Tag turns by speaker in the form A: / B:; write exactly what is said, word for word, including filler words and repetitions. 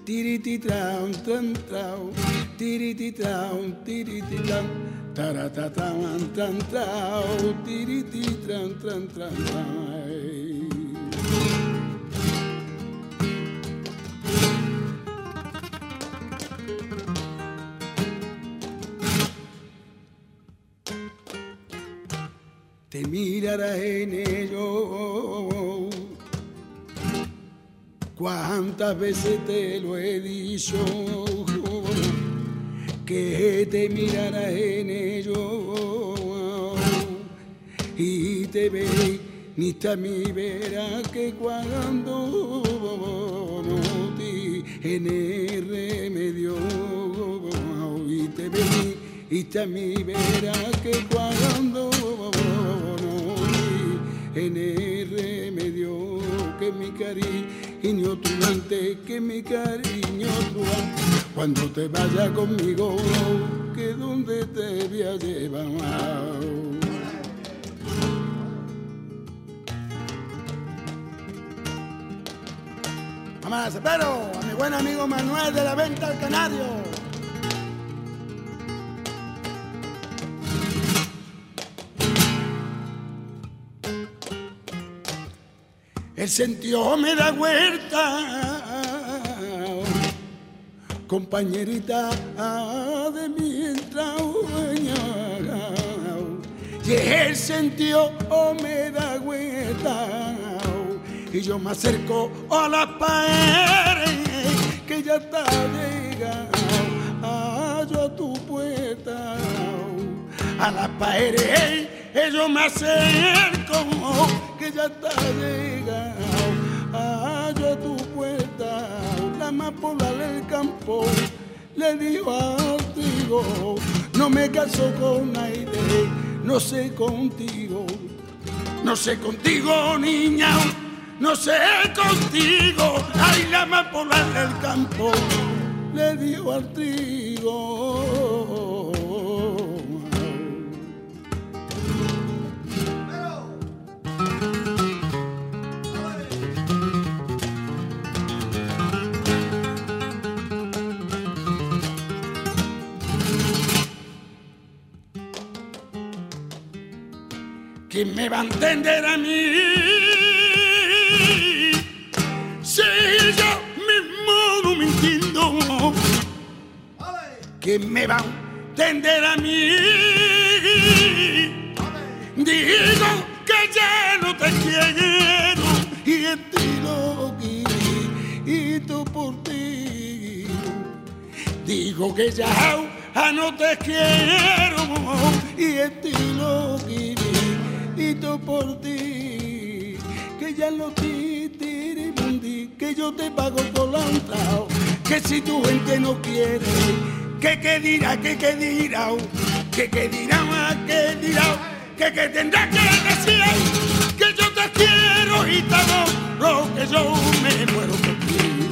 A: tiriti tran tran tran, tiriti tran tiriti tran, taratatan tran tran, tiriti tran tran tran tran. Te mirarás en ello, cuántas veces te lo he dicho, que te mirarás en ello, y te ve, ni a mí verás que cuando no tiene remedio, y te ve, y a mí verás que cuando en el remedio, que mi cariño tu antes, que mi cariño tu antes, cuando te vayas conmigo, que donde te voy a llevar. Vamos, espero a mi buen amigo Manuel de la Venta al Canario. El sentido me da vuelta, compañerita de mi entraña, y el sentido me da vuelta, y yo me acerco a la pared que ya está llegando yo a tu puerta, a la pared yo me acerco que ya está llegando a yo a tu puerta, la amapola del campo le dijo a Tigo, no me caso con nadie, no sé contigo, no sé contigo niña, no sé contigo, ay la amapola del campo le dijo al trigo. ¿Quién me va a entender a mí si yo mismo no me entiendo? ¿Quién me va a entender a mí? Digo que ya no te quiero y en ti lo quito por ti. Digo que ya no te quiero y en ti lo quito por ti, que ya no te tiribundi, que yo te pago por la entrada, que si tu gente no quiere, que que dirá, que que dirá, que que dirá, que dirá, que que tendrá que decir, que yo te quiero y te adoro, que yo me muero por ti.